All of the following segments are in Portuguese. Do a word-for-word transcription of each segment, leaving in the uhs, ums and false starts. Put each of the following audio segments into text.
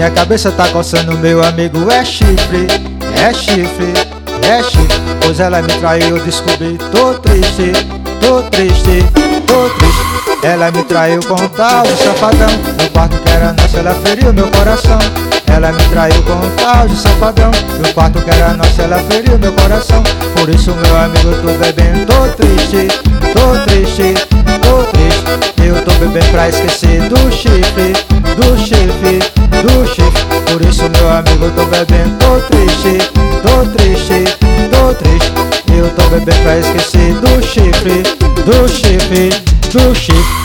Minha cabeça tá coçando, meu amigo, é chifre, é chifre, é chifre. Pois ela me traiu, eu descobri, tô triste, tô triste, tô triste. Ela me traiu com um tal de safadão. No quarto que era nosso, ela feriu meu coração. Ela me traiu com um tal de safadão. No quarto que era nosso, ela feriu meu coração. Por isso, meu amigo, eu tô bebendo, tô triste, tô triste, tô triste. Eu tô bebendo pra esquecer do chifre, do chifre, do chifre. Por isso, meu amigo, eu tô bebendo, tô triste, tô triste, tô triste. Eu tô bebendo pra esquecer do chifre, do chifre, do chifre.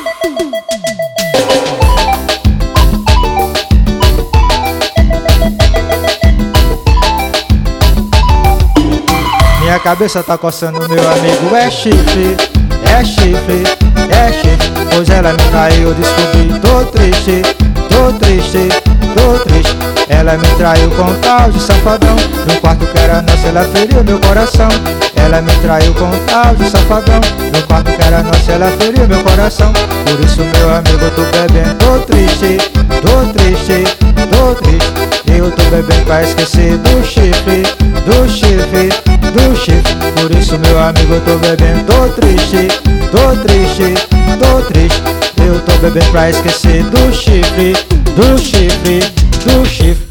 Minha cabeça tá coçando, meu amigo, é chifre, é chifre, é chifre. Pois ela me traiu, eu descobri, tô triste, tô triste, tô triste. Ela me traiu com um tal de safadão. No quarto que era nosso, ela feriu meu coração. Ela me traiu com um tal de safadão. No quarto que era nosso, ela feriu meu coração. Por isso, meu amigo, eu tô bebendo, tô triste, tô triste, tô triste. Eu tô bebendo pra esquecer do chifre, do chifre, do chifre. Por isso, meu amigo, eu tô bebendo, tô triste, tô triste, tô triste. Eu tô bebendo pra esquecer do chifre, do chifre, do chifre.